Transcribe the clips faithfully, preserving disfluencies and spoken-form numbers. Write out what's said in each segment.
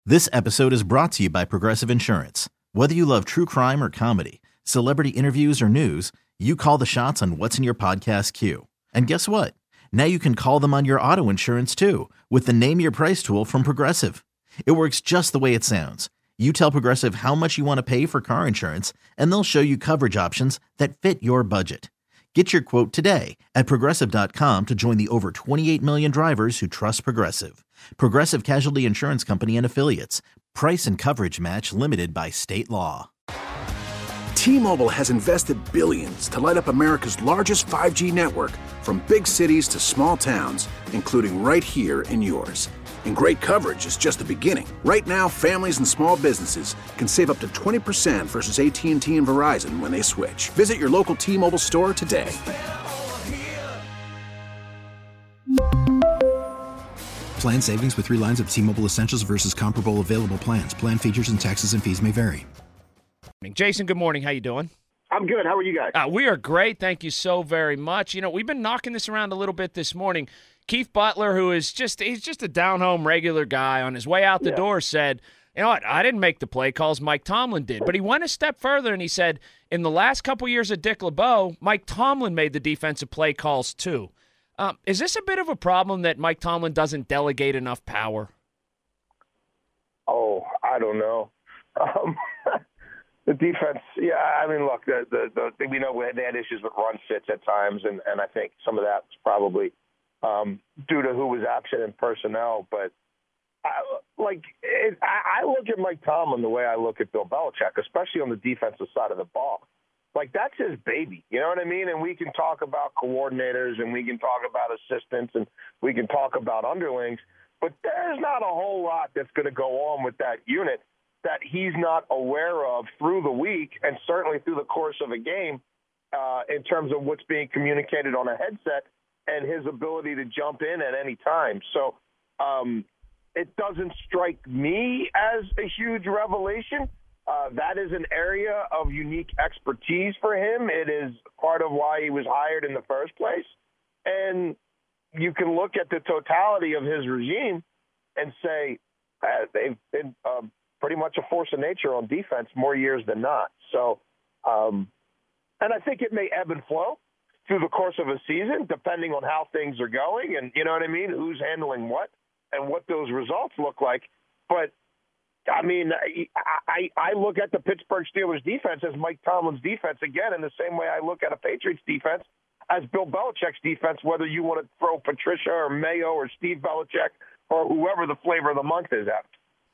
This episode is brought to you by Progressive Insurance. Whether you love true crime or comedy, celebrity interviews or news, you call the shots on what's in your podcast queue. And guess what? Now you can call them on your auto insurance too with the Name Your Price tool from Progressive. It works just the way it sounds. You tell Progressive how much you want to pay for car insurance, and they'll show you coverage options that fit your budget. Get your quote today at Progressive dot com to join the over twenty-eight million drivers who trust Progressive. Progressive Casualty Insurance Company and Affiliates. Price and coverage match limited by state law. T-Mobile has invested billions to light up America's largest five G network, from big cities to small towns, including right here in yours. And great coverage is just the beginning. Right now, families and small businesses can save up to twenty percent versus A T and T and Verizon when they switch. Visit your local T-Mobile store today. Plan savings with three lines of T-Mobile Essentials versus comparable available plans. Plan features and taxes and fees may vary. Jason, good morning. How you doing? I'm good. How are you guys? Uh, we are great. Thank you so very much. You know, we've been knocking this around a little bit this morning. Keith Butler, who is just he's just a down-home regular guy, on his way out the yeah. door said, you know what, I didn't make the play calls, Mike Tomlin did. But he went a step further and he said, in the last couple years of Dick LeBeau, Mike Tomlin made the defensive play calls too. Um, is this a bit of a problem that Mike Tomlin doesn't delegate enough power? Oh, I don't know. Um, the defense, yeah, I mean, look, the, the, the, we know they had issues with run fits at times, and, and I think some of that was probably um, due to who was absent in personnel. But, I, like, it, I, I look at Mike Tomlin the way I look at Bill Belichick, especially on the defensive side of the ball. Like, that's his baby, you know what I mean? And we can talk about coordinators and we can talk about assistants and we can talk about underlings, but there's not a whole lot that's going to go on with that unit that he's not aware of through the week and certainly through the course of a game uh, in terms of what's being communicated on a headset and his ability to jump in at any time. So um, it doesn't strike me as a huge revelation. Uh, that is an area of unique expertise for him. It is part of why he was hired in the first place. And you can look at the totality of his regime and say uh, they've been uh, pretty much a force of nature on defense more years than not. So, um, and I think it may ebb and flow through the course of a season, depending on how things are going and, you know what I mean, who's handling what and what those results look like. But I mean, I, I look at the Pittsburgh Steelers defense as Mike Tomlin's defense, again, in the same way I look at a Patriots defense as Bill Belichick's defense, whether you want to throw Patricia or Mayo or Steve Belichick or whoever the flavor of the month is at.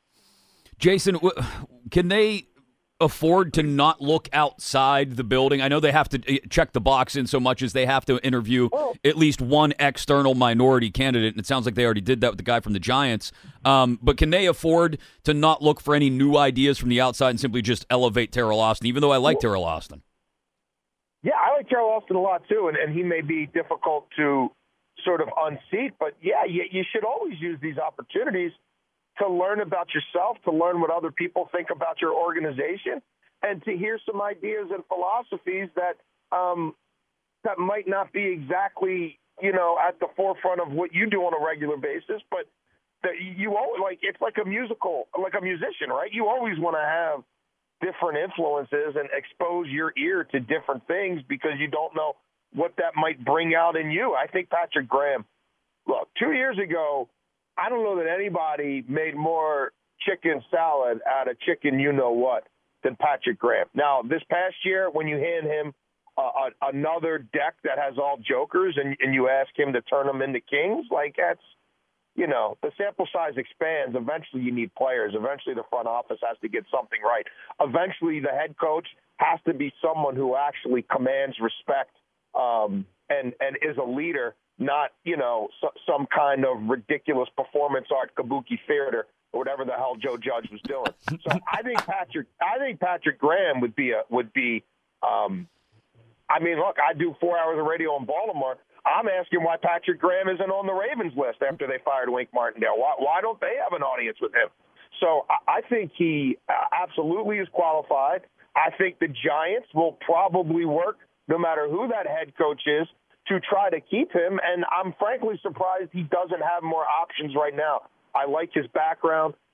Jason, can they afford to not look outside the building? I know they have to check the box in so much as they have to interview well, at least one external minority candidate, and it sounds like they already did that with the guy from the Giants. Um, but can they afford to not look for any new ideas from the outside and simply just elevate Terrell Austin, even though I like well, Terrell Austin? Yeah, I like Terrell Austin a lot too, and, and he may be difficult to sort of unseat, but yeah, you, you should always use these opportunities to learn about yourself, to learn what other people think about your organization, and to hear some ideas and philosophies that um, that might not be exactly, you know, at the forefront of what you do on a regular basis, but that you always, like, it's like a musical, like a musician, right? You always want to have different influences and expose your ear to different things because you don't know what that might bring out in you. I think Patrick Graham, look, two years ago, I don't know that anybody made more chicken salad out of chicken you-know-what than Patrick Graham. Now, this past year, when you hand him uh, a, another deck that has all jokers and, and you ask him to turn them into kings, like that's, you know, the sample size expands. Eventually you need players. Eventually the front office has to get something right. Eventually the head coach has to be someone who actually commands respect um, and, and is a leader, not, you know, so, some kind of ridiculous performance art kabuki theater or whatever the hell Joe Judge was doing. So I think Patrick, I think Patrick Graham would be a, would be, um, I mean, look, I do four hours of radio in Baltimore. I'm asking why Patrick Graham isn't on the Ravens list after they fired Wink Martindale. Why, why don't they have an audience with him? So I, I think he absolutely is qualified. I think the Giants will probably work, no matter who that head coach is, to try to keep him, and I'm frankly surprised he doesn't have more options right now. I like his background.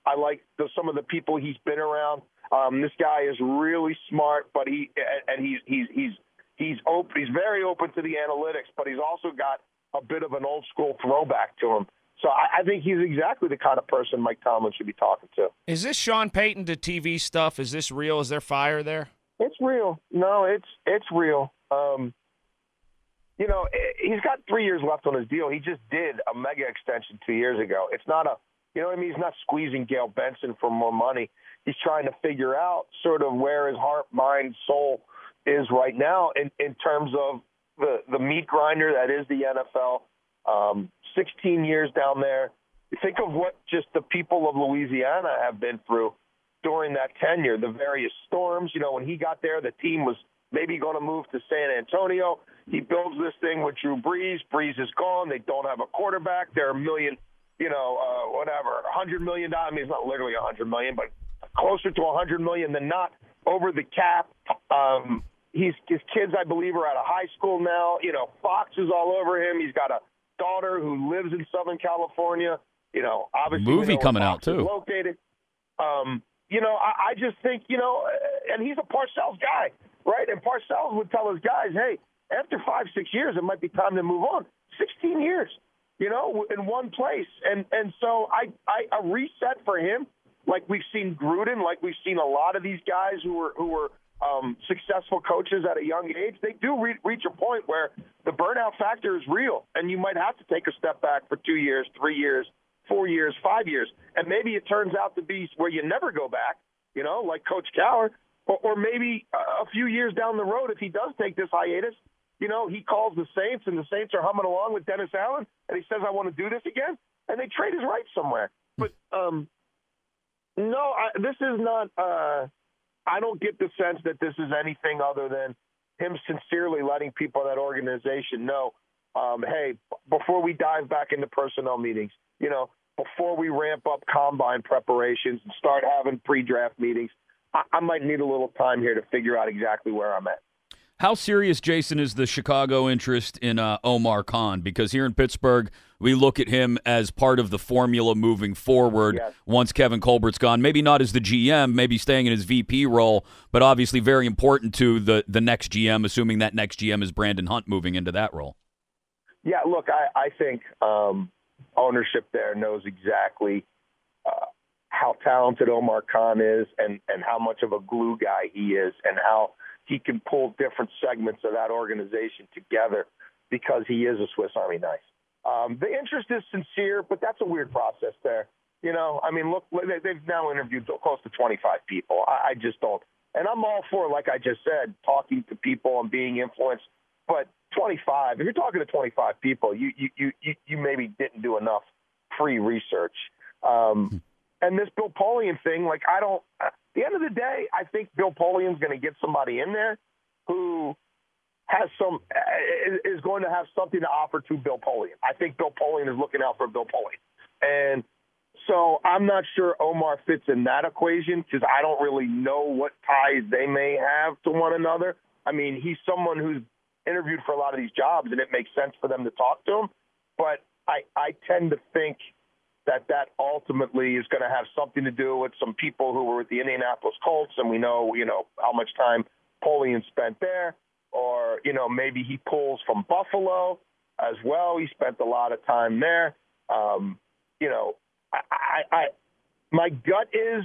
I like the, some of the people he's been around. Um, this guy is really smart, but he and he's he's he's he's open. He's very open to the analytics, but he's also got a bit of an old school throwback to him. So I, I think he's exactly the kind of person Mike Tomlin should be talking to. Is this Sean Payton to T V stuff? Is this real? Is there fire there? It's real. No, it's it's real. Um, you know, he's got three years left on his deal. He just did a mega extension two years ago. It's not a, you know what I mean? He's not squeezing Gail Benson for more money. He's trying to figure out sort of where his heart, mind, soul is right now in, in terms of the, the meat grinder that is the N F L. Um, sixteen years down there. Think of what just the people of Louisiana have been through during that tenure, the various storms. You know, when he got there, the team was maybe going to move to San Antonio. He builds this thing with Drew Brees. Brees is gone. They don't have a quarterback. They're a million, you know, uh, whatever, one hundred million dollars. I mean, it's not literally one hundred million dollars, but closer to one hundred million dollars than not, over the cap. Um, he's, his kids, I believe, are out of high school now. You know, Fox is all over him. He's got a daughter who lives in Southern California. You know, obviously, movie coming out, too. Located. Um, you know, I, I just think, you know, and he's a Parcells guy, right? And Parcells would tell his guys, hey, after five, six years, it might be time to move on. sixteen years, you know, in one place. And and so I, I a reset for him, like we've seen Gruden, like we've seen a lot of these guys who were who were um, successful coaches at a young age. They do re- reach a point where the burnout factor is real, and you might have to take a step back for two years, three years, four years, five years. And maybe it turns out to be where you never go back, you know, like Coach Cowher, or, or maybe a few years down the road, if he does take this hiatus, you know, he calls the Saints, and the Saints are humming along with Dennis Allen, and he says, I want to do this again, and they trade his rights somewhere. But, um, no, I, this is not uh, – I don't get the sense that this is anything other than him sincerely letting people in that organization know, um, hey, b- before we dive back into personnel meetings, you know, before we ramp up combine preparations and start having pre-draft meetings, I, I might need a little time here to figure out exactly where I'm at. How serious, Jason, is the Chicago interest in uh, Omar Khan? Because here in Pittsburgh, we look at him as part of the formula moving forward yes. once Kevin Colbert's gone. Maybe not as the G M, maybe staying in his V P role, but obviously very important to the, the next G M, assuming that next G M is Brandon Hunt moving into that role. Yeah, look, I, I think um, ownership there knows exactly uh, how talented Omar Khan is and, and how much of a glue guy he is and how he can pull different segments of that organization together because he is a Swiss Army knife. Um, the interest is sincere, but that's a weird process there. You know, I mean, look, they've now interviewed close to twenty-five people. I, I just don't. And I'm all for, like I just said, talking to people and being influenced. But twenty-five, if you're talking to twenty-five people, you you you, you maybe didn't do enough free research. Um, and this Bill Polian thing, like, I don't – at the end of the day, I think Bill Polian's going to get somebody in there who has some – is going to have something to offer to Bill Polian. I think Bill Polian is looking out for Bill Polian. And so I'm not sure Omar fits in that equation because I don't really know what ties they may have to one another. I mean, he's someone who's interviewed for a lot of these jobs, and it makes sense for them to talk to him. But I, I tend to think – that that ultimately is going to have something to do with some people who were with the Indianapolis Colts, and we know, you know, how much time Polian spent there, or, you know, maybe he pulls from Buffalo as well. He spent a lot of time there. Um, you know, I, I, I, my gut is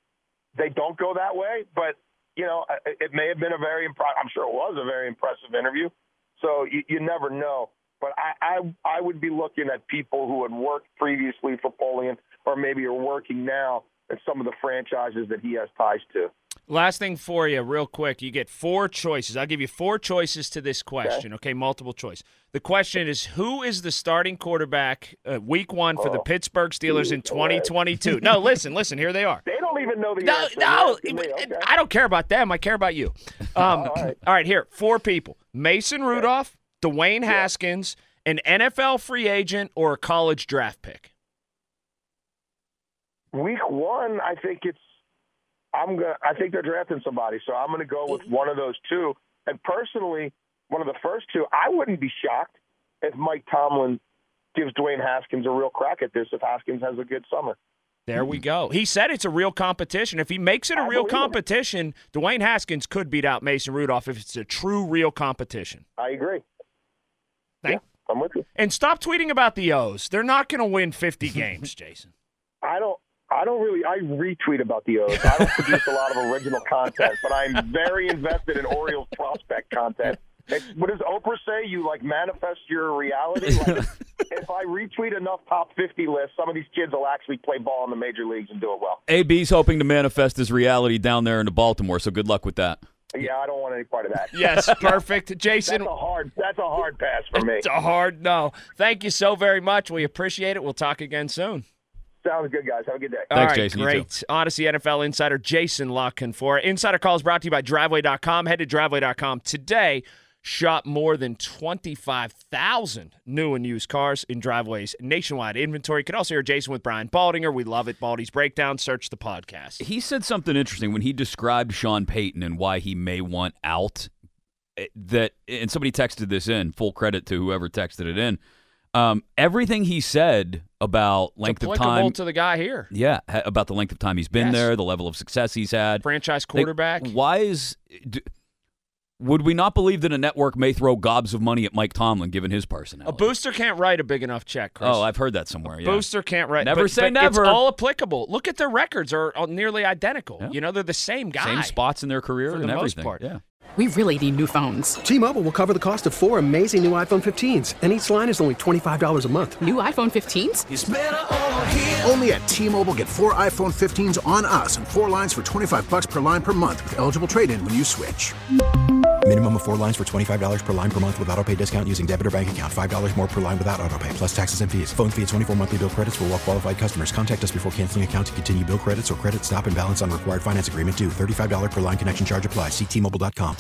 they don't go that way, but, you know, it, it may have been a very, imp- I'm sure it was a very impressive interview, so you, you never know. But I, I I would be looking at people who had worked previously for Polian or maybe are working now at some of the franchises that he has ties to. Last thing for you, real quick. You get four choices. I'll give you four choices to this question, okay? okay? Multiple choice. The question is, who is the starting quarterback uh, week one for oh. the Pittsburgh Steelers in twenty twenty-two? No, listen, listen. Here they are. They don't even know the no, answer. No, okay. I don't care about them. I care about you. Um, all, right. all right, here, four people. Mason Rudolph, Dwayne Haskins, yeah. an N F L free agent, or a college draft pick? Week one, I think it's I'm gonna. I think they're drafting somebody, so I'm going to go with one of those two. And personally, one of the first two, I wouldn't be shocked if Mike Tomlin gives Dwayne Haskins a real crack at this if Haskins has a good summer. There we go. He said it's a real competition. If he makes it a I real believe competition, Dwayne Haskins could beat out Mason Rudolph if it's a true, real competition. I agree. Thank- yeah, I'm with you. And stop tweeting about the O's. They're not going to win fifty games, Jason. I don't. I don't really. I retweet about the O's. I don't produce a lot of original content, but I'm very invested in Orioles prospect content. It's, what does Oprah say? You like manifest your reality. Like, if I retweet enough top fifty lists, some of these kids will actually play ball in the major leagues and do it well. A B's hoping to manifest his reality down there into Baltimore, so good luck with that. Yeah, I don't want any part of that. Yes, perfect. Jason. That's a hard. That's a hard pass for me. It's a hard no. Thank you so very much. We appreciate it. We'll talk again soon. Sounds good, guys. Have a good day. Thanks, All right, Jason. You great. too. Odyssey N F L insider Jason La Canfora. Insider Call is brought to you by Driveway dot com. Head to Driveway dot com today. Shop more than twenty-five thousand new and used cars in Driveway's nationwide inventory. You can also hear Jason with Brian Baldinger. We love it. Baldy's Breakdown. Search the podcast. He said something interesting when he described Sean Payton and why he may want out. That and somebody texted this in. Full credit to whoever texted it in. Um, everything he said about length it's of applicable time to the guy here. Yeah, ha- about the length of time he's been Yes. there, the level of success he's had. Franchise quarterback. Like, why is d- would we not believe that a network may throw gobs of money at Mike Tomlin given his personality? A booster can't write a big enough check, Chris. Oh, I've heard that somewhere. A Yeah. booster can't write. Never but, say but never. It's all applicable. Look at their records; are are nearly identical. Yeah. You know, they're the same guy. Same spots in their career For the and most everything. part. Yeah. We really need new phones. T-Mobile will cover the cost of four amazing new iPhone fifteens, and each line is only twenty-five dollars a month. New iPhone fifteens? Only at T-Mobile, get four iPhone fifteens on us and four lines for twenty-five bucks per line per month with eligible trade-in when you switch. Minimum of four lines for twenty-five dollars per line per month with autopay discount using debit or bank account. five dollars more per line without autopay, plus taxes and fees. Phone fee at twenty-four monthly bill credits for well-qualified customers. Contact us before canceling account to continue bill credits or credit stop and balance on required finance agreement due. thirty-five dollars per line connection charge applies. See T Mobile dot com.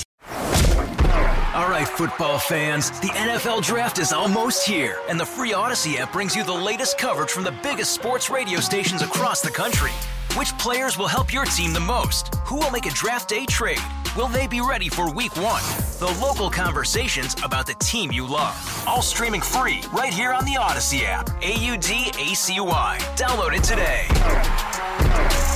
All right, football fans, the N F L Draft is almost here, and the free Odyssey app brings you the latest coverage from the biggest sports radio stations across the country. Which players will help your team the most? Who will make a draft day trade? Will they be ready for week one? The local conversations about the team you love. All streaming free right here on the Odyssey app. A U D A C Y. Download it today.